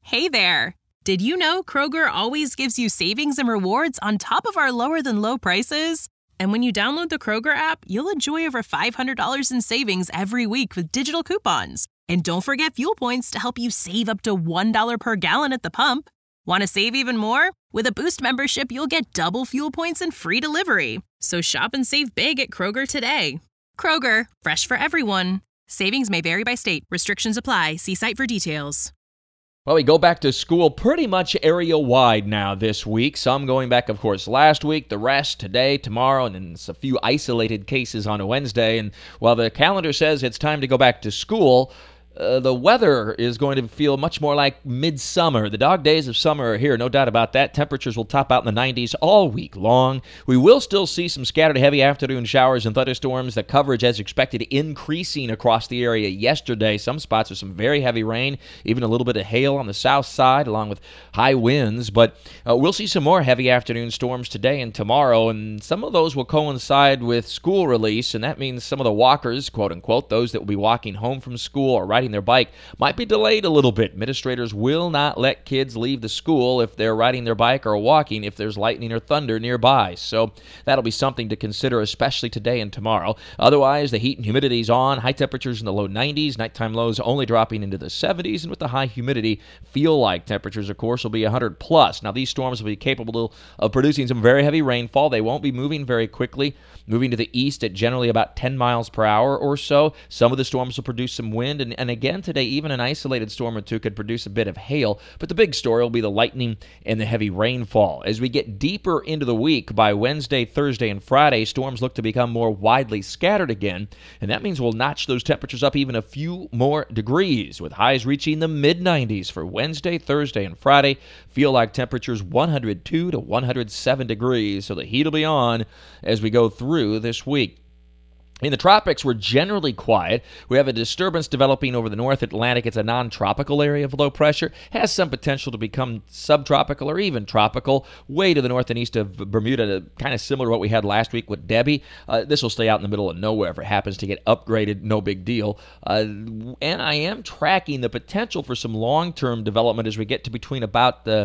Hey there! Did you know Kroger always gives you savings and rewards on top of our lower-than-low prices? And when you download the Kroger app, you'll enjoy over $500 in savings every week with digital coupons. And don't forget fuel points to help you save up to $1 per gallon at the pump. Want to save even more? With a Boost membership, you'll get double fuel points and free delivery. So shop and save big at Kroger today. Kroger, fresh for everyone. Savings may vary by state. Restrictions apply. See site for details. Well, we go back to school pretty much area-wide now this week. Some going back, of course, last week, the rest today, tomorrow, and then a few isolated cases on a Wednesday. And while the calendar says it's time to go back to school, the weather is going to feel much more like midsummer. The dog days of summer are here, no doubt about that. Temperatures will top out in the 90s all week long. We will still see some scattered heavy afternoon showers and thunderstorms. The coverage, as expected, increasing across the area yesterday. Some spots with some very heavy rain, even a little bit of hail on the south side, along with high winds. But we'll see some more heavy afternoon storms today and tomorrow, and some of those will coincide with school release, and that means some of the walkers, quote-unquote, those that will be walking home from school or riding their bike, might be delayed a little bit. Administrators will not let kids leave the school if they're riding their bike or walking if there's lightning or thunder nearby. So that'll be something to consider, especially today and tomorrow. Otherwise, the heat and humidity is on. High temperatures in the low 90s. Nighttime lows only dropping into the 70s. And with the high humidity, feel-like temperatures, of course, will be 100 plus. Now, these storms will be capable of producing some very heavy rainfall. They won't be moving very quickly, moving to the east at generally about 10 miles per hour or so. Some of the storms will produce some wind, and again today, even an isolated storm or two could produce a bit of hail, but the big story will be the lightning and the heavy rainfall. As we get deeper into the week, by Wednesday, Thursday, and Friday, storms look to become more widely scattered again, and that means we'll notch those temperatures up even a few more degrees, with highs reaching the mid-90s for Wednesday, Thursday, and Friday. Feel like temperatures 102 to 107 degrees, so the heat will be on as we go through this week. In the tropics, we're generally quiet. We have a disturbance developing over the North Atlantic. It's a non-tropical area of low pressure. Has some potential to become subtropical or even tropical, way to the north and east of Bermuda, kind of similar to what we had last week with Debbie. This will stay out in the middle of nowhere. If it happens to get upgraded, no big deal. And I am tracking the potential for some long-term development as we get to between about the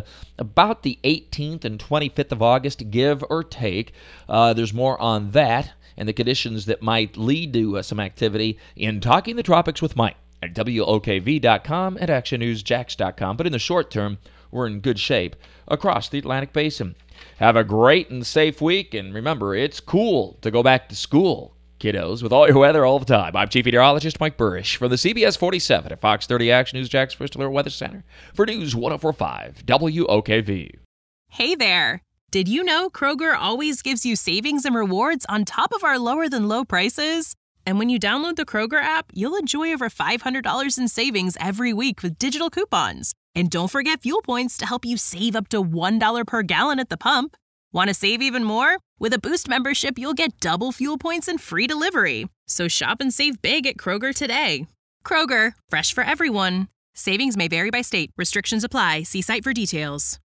18th and 25th of August, give or take. There's more on that and the conditions that might lead to some activity in Talking the Tropics with Mike at WOKV.com and ActionNewsJax.com. But in the short term, we're in good shape across the Atlantic Basin. Have a great and safe week, and remember, it's cool to go back to school, kiddos, with all your weather all the time. I'm Chief Meteorologist Mike Burrish from the CBS 47 at Fox 30 Action News Jax First Alert Weather Center for News 104.5 WOKV. Hey there! Did you know Kroger always gives you savings and rewards on top of our lower-than-low prices? And when you download the Kroger app, you'll enjoy over $500 in savings every week with digital coupons. And don't forget fuel points to help you save up to $1 per gallon at the pump. Want to save even more? With a Boost membership, you'll get double fuel points and free delivery. So shop and save big at Kroger today. Kroger, fresh for everyone. Savings may vary by state. Restrictions apply. See site for details.